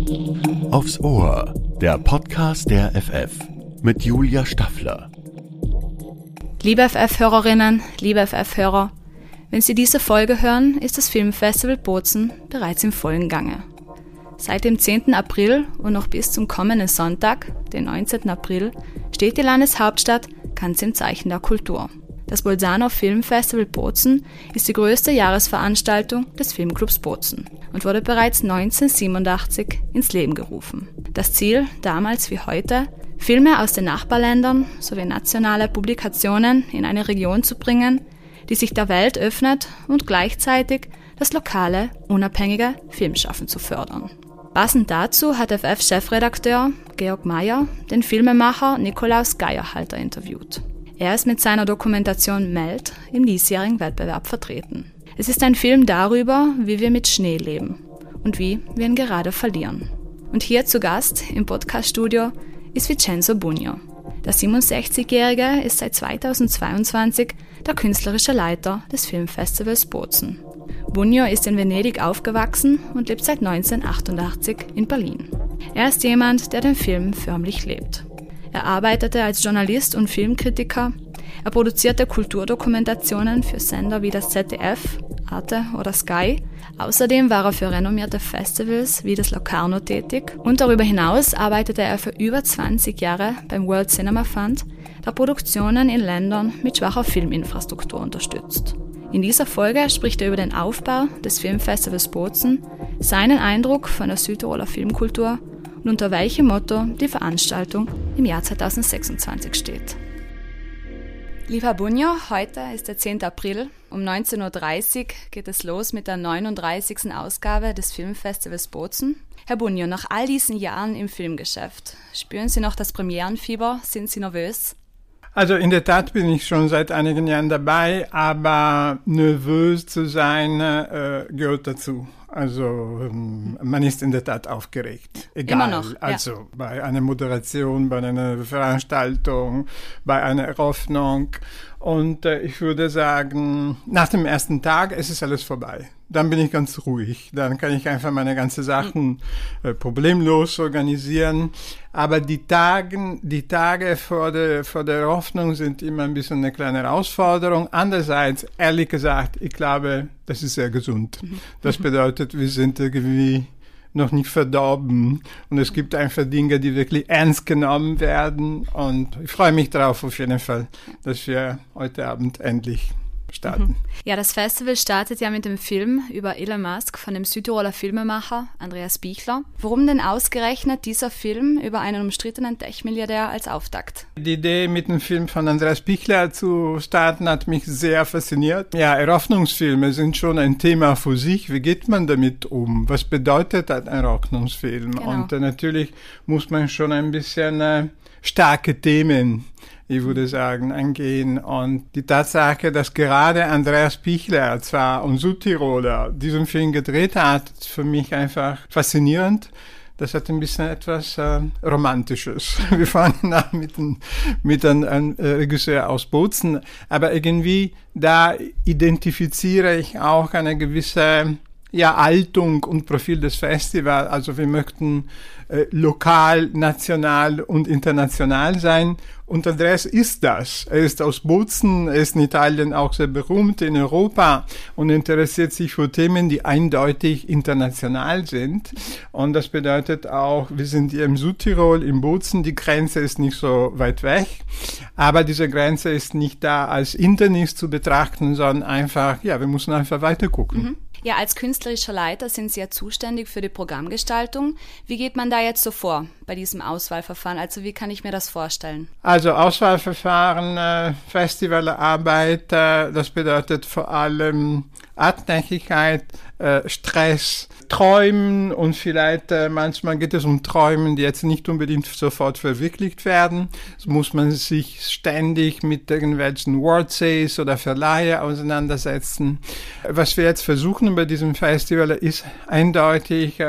Aufs Ohr, der Podcast der FF mit Julia Staffler. Liebe FF-Hörerinnen, liebe FF-Hörer, wenn Sie diese Folge hören, ist das Filmfestival Bozen bereits im vollen Gange. Seit dem 10. April und noch bis zum kommenden Sonntag, den 19. April, steht die Landeshauptstadt ganz im Zeichen der Kultur. Das Bolzano Filmfestival Bozen ist die größte Jahresveranstaltung des Filmclubs Bozen und wurde bereits 1987 ins Leben gerufen. Das Ziel, damals wie heute, Filme aus den Nachbarländern sowie nationale Publikationen in eine Region zu bringen, die sich der Welt öffnet und gleichzeitig das lokale, unabhängige Filmschaffen zu fördern. Passend dazu hat FF-Chefredakteur Georg Mayer den Filmemacher Nikolaus Geierhalter interviewt. Er ist mit seiner Dokumentation Meld im diesjährigen Wettbewerb vertreten. Es ist ein Film darüber, wie wir mit Schnee leben und wie wir ihn gerade verlieren. Und hier zu Gast im Podcaststudio ist Vincenzo Bugno. Der 67-Jährige ist seit 2022 der künstlerische Leiter des Filmfestivals Bozen. Bugno ist in Venedig aufgewachsen und lebt seit 1988 in Berlin. Er ist jemand, der den Film förmlich lebt. Er arbeitete als Journalist und Filmkritiker. Er produzierte Kulturdokumentationen für Sender wie das ZDF, Arte oder Sky. Außerdem war er für renommierte Festivals wie das Locarno tätig und darüber hinaus arbeitete er für über 20 Jahre beim World Cinema Fund, der Produktionen in Ländern mit schwacher Filminfrastruktur unterstützt. In dieser Folge spricht er über den Aufbau des Filmfestivals Bozen, seinen Eindruck von der Südtiroler Filmkultur und unter welchem Motto die Veranstaltung im Jahr 2026 steht. Lieber Bugno, heute ist der 10. April. Um 19.30 Uhr geht es los mit der 39. Ausgabe des Filmfestivals Bozen. Herr Bugno, nach all diesen Jahren im Filmgeschäft, spüren Sie noch das Premierenfieber? Sind Sie nervös? Also in der Tat bin ich schon seit einigen Jahren dabei, aber nervös zu sein gehört dazu. Also man ist in der Tat aufgeregt. Egal. Immer noch, ja. Also bei einer Moderation, bei einer Veranstaltung, bei einer Eröffnung. Und ich würde sagen, nach dem ersten Tag ist es alles vorbei. Dann bin ich ganz ruhig. Dann kann ich einfach meine ganzen Sachen problemlos organisieren. Aber die Tage vor der Eröffnung sind immer ein bisschen eine kleine Herausforderung. Andererseits, ehrlich gesagt, ich glaube, das ist sehr gesund. Das bedeutet, wir sind irgendwie noch nicht verdorben. Und es gibt einfach Dinge, die wirklich ernst genommen werden. Und ich freue mich darauf auf jeden Fall, dass wir heute Abend endlich starten. Ja, das Festival startet ja mit dem Film über Elon Musk von dem Südtiroler Filmemacher Andreas Bichler. Warum denn ausgerechnet dieser Film über einen umstrittenen Tech-Milliardär als Auftakt? Die Idee, mit dem Film von Andreas Bichler zu starten, hat mich sehr fasziniert. Ja, Eröffnungsfilme sind schon ein Thema für sich. Wie geht man damit um? Was bedeutet ein Eröffnungsfilm? Genau. Und natürlich muss man schon ein bisschen starke Themen, ich würde sagen, angehen. Und die Tatsache, dass gerade Andreas Bichler, zwar ein Südtiroler, diesen Film gedreht hat, ist für mich einfach faszinierend. Das hat ein bisschen etwas Romantisches. Wir fangen an mit einem Regisseur aus Bozen. Aber irgendwie, da identifiziere ich auch eine gewisse Haltung und Profil des Festivals. Also wir möchten lokal, national und international sein. Und Andreas ist das. Er ist aus Bozen, er ist in Italien auch sehr berühmt, in Europa, und interessiert sich für Themen, die eindeutig international sind. Und das bedeutet auch, wir sind hier im Südtirol, in Bozen, die Grenze ist nicht so weit weg. Aber diese Grenze ist nicht da als Hindernis zu betrachten, sondern einfach, wir müssen einfach weiter gucken. Ja, als künstlerischer Leiter sind Sie ja zuständig für die Programmgestaltung. Wie geht man da jetzt so vor bei diesem Auswahlverfahren? Also wie kann ich mir das vorstellen? Also Auswahlverfahren, Festivalarbeit, das bedeutet vor allem Hartnäckigkeit, Stress, Träumen, und vielleicht manchmal geht es um Träumen, die jetzt nicht unbedingt sofort verwirklicht werden. So muss man sich ständig mit irgendwelchen Wordsays oder Verleihe auseinandersetzen. Was wir jetzt versuchen bei diesem Festival ist eindeutig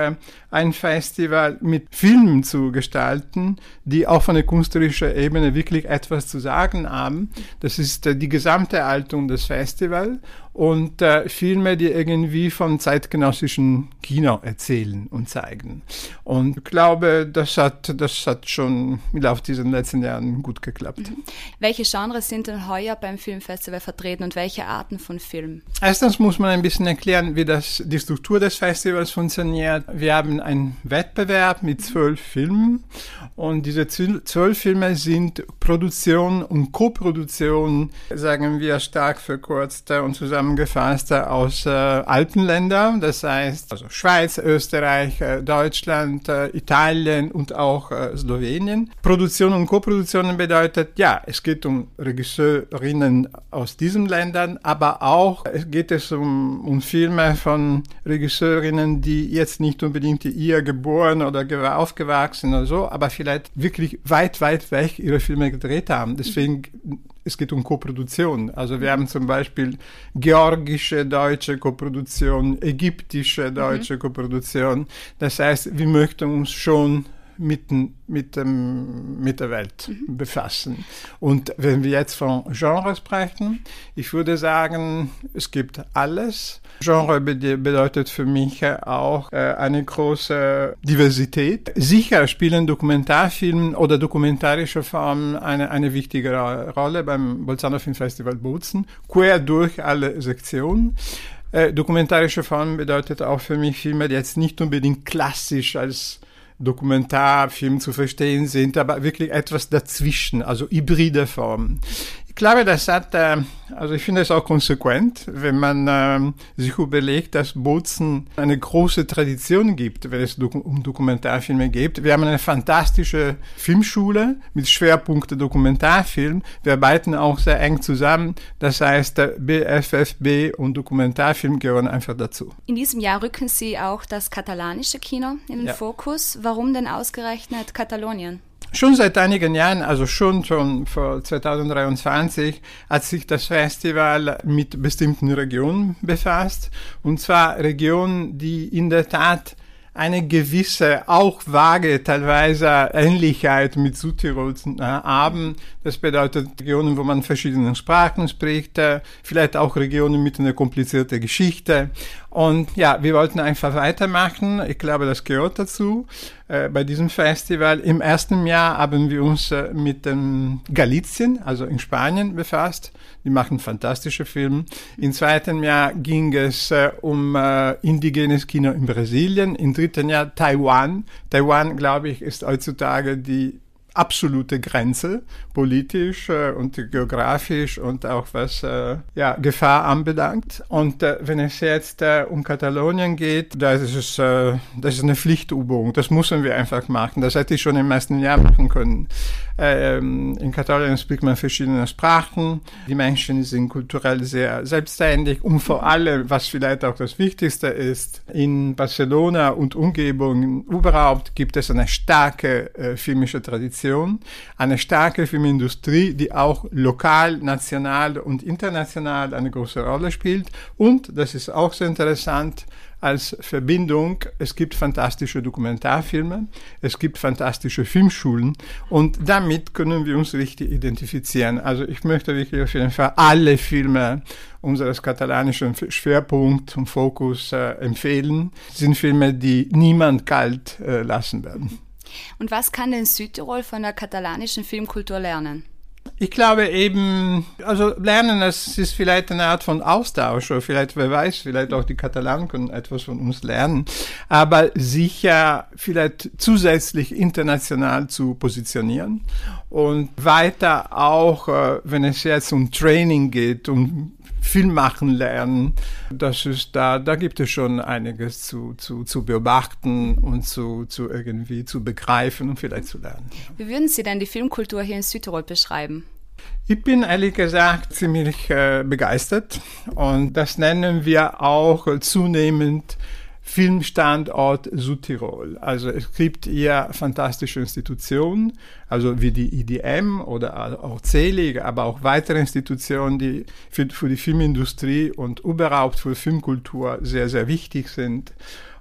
ein Festival mit Filmen zu gestalten, die auf einer künstlerischen Ebene wirklich etwas zu sagen haben. Das ist die gesamte Haltung des Festivals und Filme, die irgendwie vom zeitgenössischen Kino erzählen und zeigen. Und ich glaube, das hat schon im Laufe dieser letzten Jahren gut geklappt. Welche Genres sind denn heuer beim Filmfestival vertreten und welche Arten von Film? Erstens muss man ein bisschen erklären, wie die Struktur des Festivals funktioniert. Wir haben einen Wettbewerb mit 12 Filmen und diese 12 Filme sind Produktion und Koproduktion, sagen wir stark verkürzt und zusammengefasst aus Alpenländern, das heißt also Schweiz, Österreich, Deutschland, Italien und auch Slowenien. Produktion und Koproduktion bedeutet, ja, es geht um Regisseurinnen aus diesen Ländern, aber auch geht es um Filme von Regisseurinnen, die jetzt nicht unbedingt hier geboren oder aufgewachsen oder so, aber vielleicht wirklich weit weg ihre Filme gedreht haben. Deswegen, es geht um Koproduktion. Also wir haben zum Beispiel georgische deutsche Koproduktion, ägyptische deutsche Koproduktion. Das heißt, wir möchten uns schon mit der Welt befassen. Und wenn wir jetzt von Genres sprechen, ich würde sagen, es gibt alles. Genre bedeutet für mich auch eine große Diversität. Sicher spielen Dokumentarfilme oder dokumentarische Formen eine wichtige Rolle beim Bolzano Film Festival Bozen, quer durch alle Sektionen. Dokumentarische Formen bedeutet auch für mich Filme, die jetzt nicht unbedingt klassisch als Dokumentarfilm zu verstehen sind, aber wirklich etwas dazwischen, also hybride Formen. Ich glaube, also ich finde es auch konsequent, wenn man sich überlegt, dass Bozen eine große Tradition gibt, wenn es um Dokumentarfilme geht. Wir haben eine fantastische Filmschule mit Schwerpunkt Dokumentarfilm. Wir arbeiten auch sehr eng zusammen. Das heißt, BFFB und Dokumentarfilm gehören einfach dazu. In diesem Jahr rücken Sie auch das katalanische Kino in den Fokus. Warum denn ausgerechnet Katalonien? Schon seit einigen Jahren, also schon vor 2023, hat sich das Festival mit bestimmten Regionen befasst. Und zwar Regionen, die in der Tat eine gewisse, auch vage, teilweise Ähnlichkeit mit Südtirol haben. Das bedeutet Regionen, wo man verschiedene Sprachen spricht, vielleicht auch Regionen mit einer komplizierten Geschichte. Und ja, wir wollten einfach weitermachen. Ich glaube, das gehört dazu. Bei diesem Festival im ersten Jahr haben wir uns mit dem Galicien, also in Spanien, befasst. Die machen fantastische Filme. Im zweiten Jahr ging es um indigenes Kino in Brasilien. Im dritten Jahr Taiwan. Taiwan, glaube ich, ist heutzutage die absolute Grenze, politisch und geografisch und auch was Gefahr anbelangt. Und wenn es jetzt um Katalonien geht, das ist eine Pflichtübung. Das müssen wir einfach machen. Das hätte ich schon im ersten Jahr machen können. In Katalonien spricht man verschiedene Sprachen. Die Menschen sind kulturell sehr selbstständig. Und vor allem, was vielleicht auch das Wichtigste ist, in Barcelona und Umgebung überhaupt gibt es eine starke filmische Tradition, eine starke Filmindustrie, die auch lokal, national und international eine große Rolle spielt. Und, das ist auch sehr interessant, als Verbindung, es gibt fantastische Dokumentarfilme, es gibt fantastische Filmschulen und damit können wir uns richtig identifizieren. Also ich möchte wirklich auf jeden Fall alle Filme unseres katalanischen Schwerpunkt und Fokus empfehlen. Das sind Filme, die niemand kalt lassen werden. Und was kann denn Südtirol von der katalanischen Filmkultur lernen? Ich glaube eben, also lernen, das ist vielleicht eine Art von Austausch, oder vielleicht, wer weiß, vielleicht auch die Katalanen können etwas von uns lernen, aber sicher vielleicht zusätzlich international zu positionieren und weiter auch, wenn es jetzt um Training geht, um Film machen lernen, das ist da gibt es schon einiges zu beobachten und zu irgendwie zu begreifen und vielleicht zu lernen. Wie würden Sie denn die Filmkultur hier in Südtirol beschreiben? Ich bin ehrlich gesagt ziemlich begeistert und das nennen wir auch zunehmend Filmstandort Südtirol. Also es gibt hier fantastische Institutionen, also wie die IDM oder auch CELIG, aber auch weitere Institutionen, die für die Filmindustrie und überhaupt für Filmkultur sehr, sehr wichtig sind.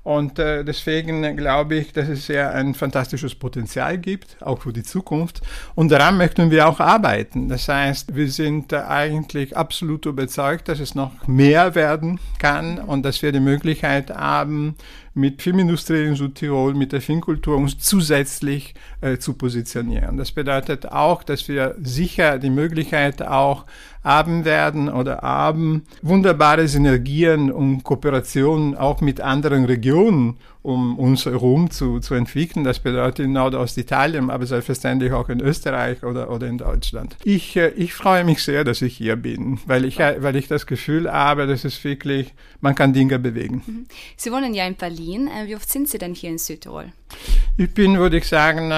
Und deswegen glaube ich, dass es ja ein fantastisches Potenzial gibt, auch für die Zukunft. Und daran möchten wir auch arbeiten. Das heißt, wir sind eigentlich absolut überzeugt, dass es noch mehr werden kann und dass wir die Möglichkeit haben, mit Filmindustrie in Südtirol, mit der Filmkultur uns zusätzlich zu positionieren. Das bedeutet auch, dass wir sicher die Möglichkeit auch haben werden oder haben, wunderbare Synergien und Kooperationen auch mit anderen Regionen um uns herum zu entwickeln. Das bedeutet in Nordost'italien, aber selbstverständlich auch in Österreich oder in Deutschland. Ich freue mich sehr, dass ich hier bin, weil ich das Gefühl habe, dass es wirklich, man kann Dinge bewegen. Sie wohnen ja in Berlin. Wie oft sind Sie denn hier in Südtirol? Ich bin, würde ich sagen,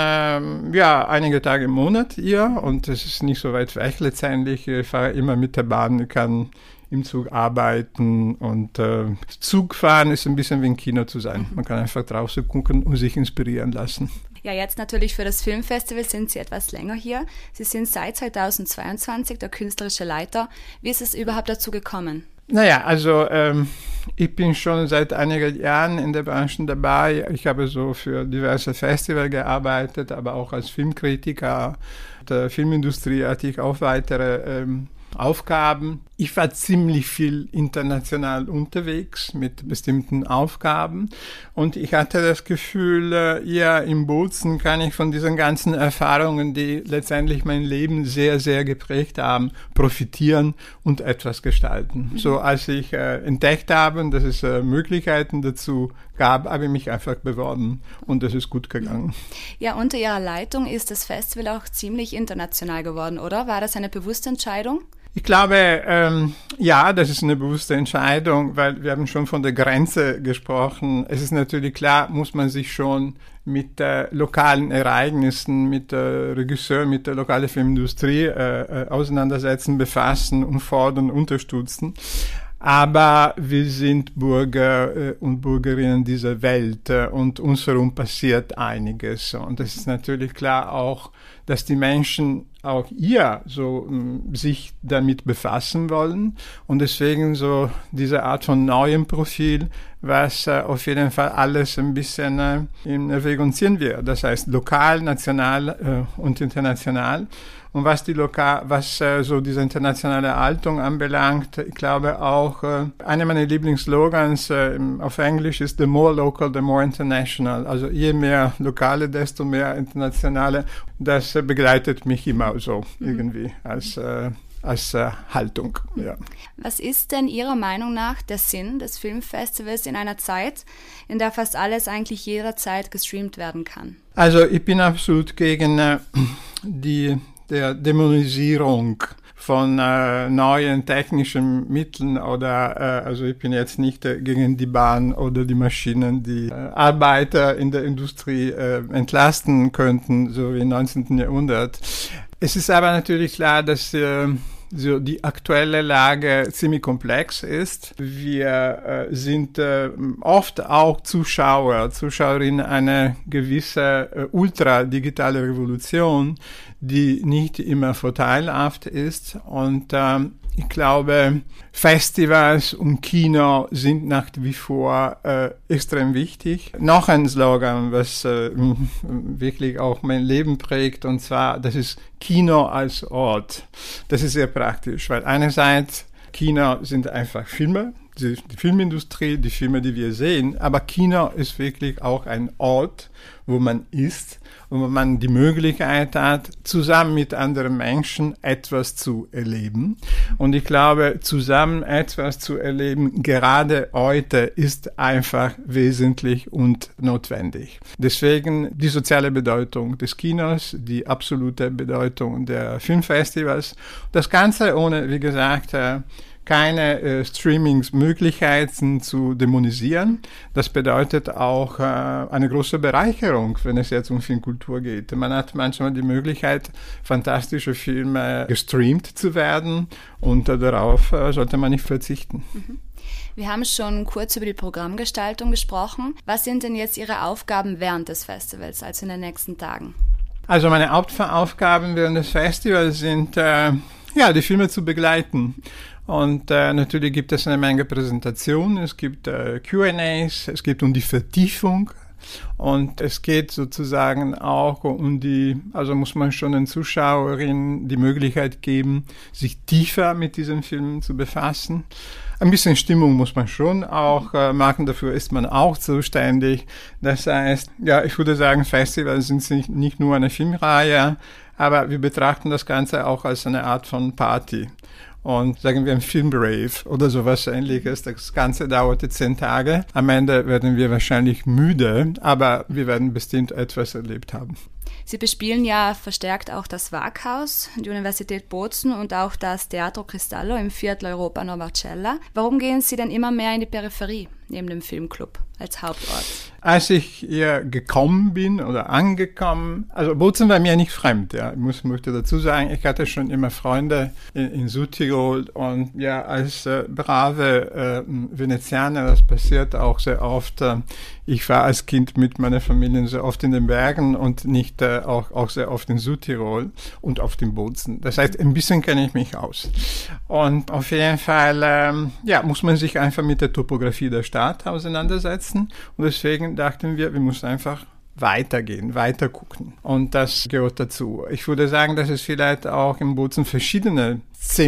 einige Tage im Monat hier und es ist nicht so weit weg letztendlich. Ich fahre immer mit der Bahn, ich kann im Zug arbeiten und Zug fahren ist ein bisschen wie im Kino zu sein. Man kann einfach draußen gucken und sich inspirieren lassen. Ja, jetzt natürlich für das Filmfestival sind Sie etwas länger hier. Sie sind seit 2022 der künstlerische Leiter. Wie ist es überhaupt dazu gekommen? Naja, also ich bin schon seit einigen Jahren in der Branche dabei. Ich habe so für diverse Festivals gearbeitet, aber auch als Filmkritiker. Der Filmindustrie hatte ich auch weitere Aufgaben. Ich war ziemlich viel international unterwegs mit bestimmten Aufgaben und ich hatte das Gefühl, in Bozen kann ich von diesen ganzen Erfahrungen, die letztendlich mein Leben sehr, sehr geprägt haben, profitieren und etwas gestalten. So als ich entdeckt habe, dass es Möglichkeiten dazu gab, habe ich mich einfach beworben und das ist gut gegangen. Ja, unter Ihrer Leitung ist das Festival auch ziemlich international geworden, oder? War das eine bewusste Entscheidung? Ich glaube, das ist eine bewusste Entscheidung, weil wir haben schon von der Grenze gesprochen. Es ist natürlich klar, muss man sich schon mit lokalen Ereignissen, mit Regisseuren, mit der lokalen Filmindustrie auseinandersetzen, befassen und fordern, unterstützen. Aber wir sind Bürger und Bürgerinnen dieser Welt und uns herum passiert einiges. Und es ist natürlich klar auch, dass die Menschen auch sich damit befassen wollen und deswegen so diese Art von neuem Profil, was auf jeden Fall alles ein bisschen in Erwägung ziehen wird. Das heißt lokal, national und international. Und was so diese internationale Haltung anbelangt, ich glaube auch, einer meiner Lieblingsslogans auf Englisch ist "The more local, the more international". Also je mehr Lokale, desto mehr Internationale. Das begleitet mich immer so irgendwie als Haltung. Ja. Was ist denn Ihrer Meinung nach der Sinn des Filmfestivals in einer Zeit, in der fast alles eigentlich jederzeit gestreamt werden kann? Also ich bin absolut gegen der Dämonisierung von neuen technischen Mitteln also ich bin jetzt nicht gegen die Bahn oder die Maschinen, die Arbeiter in der Industrie entlasten könnten, so wie im 19. Jahrhundert. Es ist aber natürlich klar, dass die aktuelle Lage ziemlich komplex ist. Wir sind oft auch Zuschauerinnen einer gewissen ultradigitale Revolution, die nicht immer vorteilhaft ist. Und ich glaube, Festivals und Kino sind nach wie vor extrem wichtig. Noch ein Slogan, was wirklich auch mein Leben prägt, und zwar, das ist Kino als Ort. Das ist sehr praktisch, weil einerseits Kino sind einfach Filme, die Filmindustrie, die Filme, die wir sehen, aber Kino ist wirklich auch ein Ort, wo man ist und wo man die Möglichkeit hat, zusammen mit anderen Menschen etwas zu erleben. Und ich glaube, zusammen etwas zu erleben, gerade heute, ist einfach wesentlich und notwendig. Deswegen die soziale Bedeutung des Kinos, die absolute Bedeutung der Filmfestivals. Das Ganze ohne, wie gesagt, keine Streamingsmöglichkeiten zu dämonisieren. Das bedeutet auch eine große Bereicherung, wenn es jetzt um Filmkultur geht. Man hat manchmal die Möglichkeit, fantastische Filme gestreamt zu werden, und darauf sollte man nicht verzichten. Wir haben schon kurz über die Programmgestaltung gesprochen. Was sind denn jetzt Ihre Aufgaben während des Festivals, also in den nächsten Tagen? Also meine Hauptaufgaben während des Festivals sind, die Filme zu begleiten. Und natürlich gibt es eine Menge Präsentationen, es gibt Q&As, es geht um die Vertiefung. Und es geht sozusagen auch also muss man schon den Zuschauerinnen die Möglichkeit geben, sich tiefer mit diesem Film zu befassen. Ein bisschen Stimmung muss man schon auch machen, dafür ist man auch zuständig. Das heißt, ja, ich würde sagen, Festivals sind nicht nur eine Filmreihe, aber wir betrachten das Ganze auch als eine Art von Party. Und sagen wir ein Filmrave oder sowas Ähnliches. Das Ganze dauerte 10 Tage. Am Ende werden wir wahrscheinlich müde, aber wir werden bestimmt etwas erlebt haben. Sie bespielen ja verstärkt auch das Waaghaus, die Universität Bozen und auch das Teatro Cristallo im Viertel Europa Novacella. Warum gehen Sie denn immer mehr in die Peripherie neben dem Filmclub als Hauptort? Als ich hier gekommen bin oder angekommen, also Bozen war mir nicht fremd, ja. Ich möchte dazu sagen, ich hatte schon immer Freunde in Südtirol und ja, als brave Venezianer, das passiert auch sehr oft. Ich war als Kind mit meiner Familie sehr oft in den Bergen und nicht auch sehr oft in Südtirol und auf dem Bozen. Das heißt, ein bisschen kenne ich mich aus. Und auf jeden Fall, muss man sich einfach mit der Topografie der Stadt auseinandersetzen. Und deswegen dachten wir müssen einfach weitergehen, weiter gucken. Und das gehört dazu. Ich würde sagen, dass es vielleicht auch im Bozen verschiedene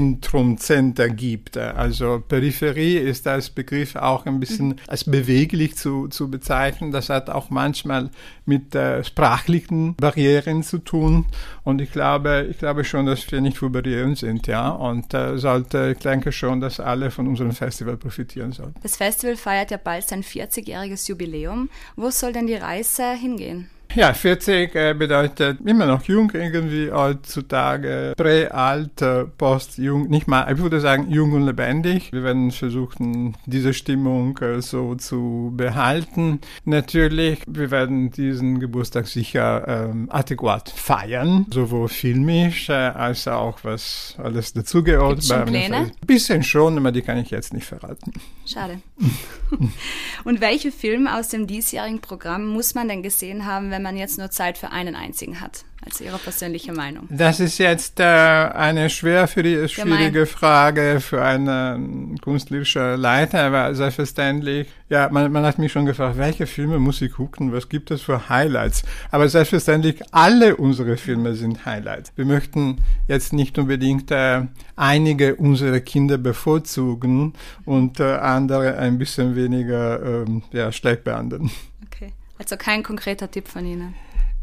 Zentrer gibt. Also Peripherie ist als Begriff auch ein bisschen als beweglich zu bezeichnen. Das hat auch manchmal mit sprachlichen Barrieren zu tun. Und ich glaube schon, dass wir nicht für Barrieren sind, ja. Und ich denke schon, dass alle von unserem Festival profitieren sollten. Das Festival feiert ja bald sein 40-jähriges Jubiläum. Wo soll denn die Reise hingehen? Ja, 40 bedeutet immer noch jung irgendwie heutzutage, prä-alt, post-jung, nicht mal, ich würde sagen jung und lebendig. Wir werden versuchen, diese Stimmung so zu behalten. Natürlich, wir werden diesen Geburtstag sicher adäquat feiern, sowohl filmisch als auch was alles dazugehört. Gibt's schon Pläne? Ein bisschen schon, aber die kann ich jetzt nicht verraten. Schade. Und welche Filme aus dem diesjährigen Programm muss man denn gesehen haben, wenn man jetzt nur Zeit für einen einzigen hat? Also Ihre persönliche Meinung. Das ist jetzt eine schwierige Frage für einen künstlerischen Leiter, aber selbstverständlich, ja, man hat mich schon gefragt, welche Filme muss ich gucken, was gibt es für Highlights? Aber selbstverständlich, alle unsere Filme sind Highlights. Wir möchten jetzt nicht unbedingt einige unserer Kinder bevorzugen und andere ein bisschen weniger schlecht behandeln. Okay, also kein konkreter Tipp von Ihnen?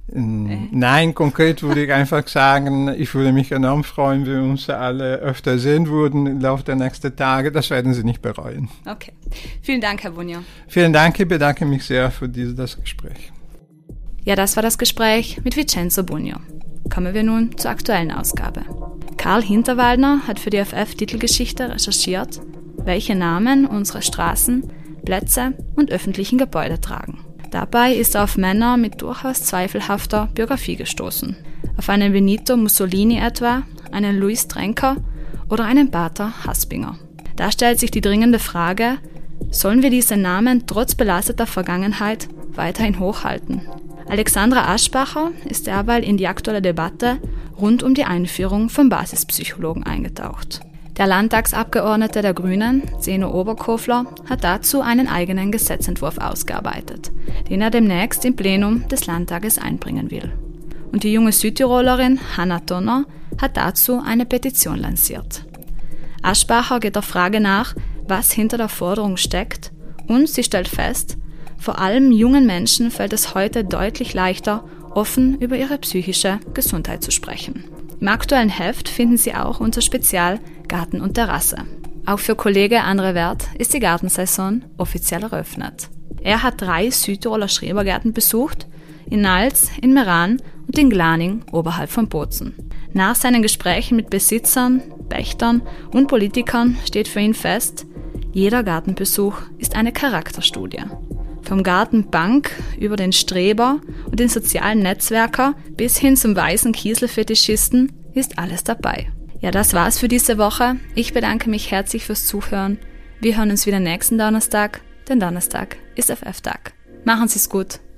Nein, konkret würde ich einfach sagen, ich würde mich enorm freuen, wenn wir uns alle öfter sehen würden im Laufe der nächsten Tage. Das werden Sie nicht bereuen. Okay. Vielen Dank, Herr Bunjo. Vielen Dank, ich bedanke mich sehr für das Gespräch. Ja, das war das Gespräch mit Vincenzo Bunjo. Kommen wir nun zur aktuellen Ausgabe. Karl Hinterwaldner hat für die FF Titelgeschichte recherchiert, welche Namen unsere Straßen, Plätze und öffentlichen Gebäude tragen. Dabei ist er auf Männer mit durchaus zweifelhafter Biografie gestoßen. Auf einen Benito Mussolini etwa, einen Louis Trenker oder einen Bader Haspinger. Da stellt sich die dringende Frage, sollen wir diese Namen trotz belasteter Vergangenheit weiterhin hochhalten? Alexandra Aschbacher ist derweil in die aktuelle Debatte rund um die Einführung von Basispsychologen eingetaucht. Der Landtagsabgeordnete der Grünen, Zeno Oberkofler, hat dazu einen eigenen Gesetzentwurf ausgearbeitet, den er demnächst im Plenum des Landtages einbringen will. Und die junge Südtirolerin Hanna Donner hat dazu eine Petition lanciert. Aschbacher geht der Frage nach, was hinter der Forderung steckt, und sie stellt fest, vor allem jungen Menschen fällt es heute deutlich leichter, offen über ihre psychische Gesundheit zu sprechen. Im aktuellen Heft finden Sie auch unser Spezial Garten und Terrasse. Auch für Kollege André Werth ist die Gartensaison offiziell eröffnet. Er hat 3 Südtiroler Schrebergärten besucht, in Nals, in Meran und in Glaning oberhalb von Bozen. Nach seinen Gesprächen mit Besitzern, Pächtern und Politikern steht für ihn fest, jeder Gartenbesuch ist eine Charakterstudie. Vom Gartenbank über den Streber und den sozialen Netzwerker bis hin zum weißen Kieselfetischisten ist alles dabei. Ja, das war's für diese Woche. Ich bedanke mich herzlich fürs Zuhören. Wir hören uns wieder nächsten Donnerstag, denn Donnerstag ist FF-Tag. Machen Sie's gut.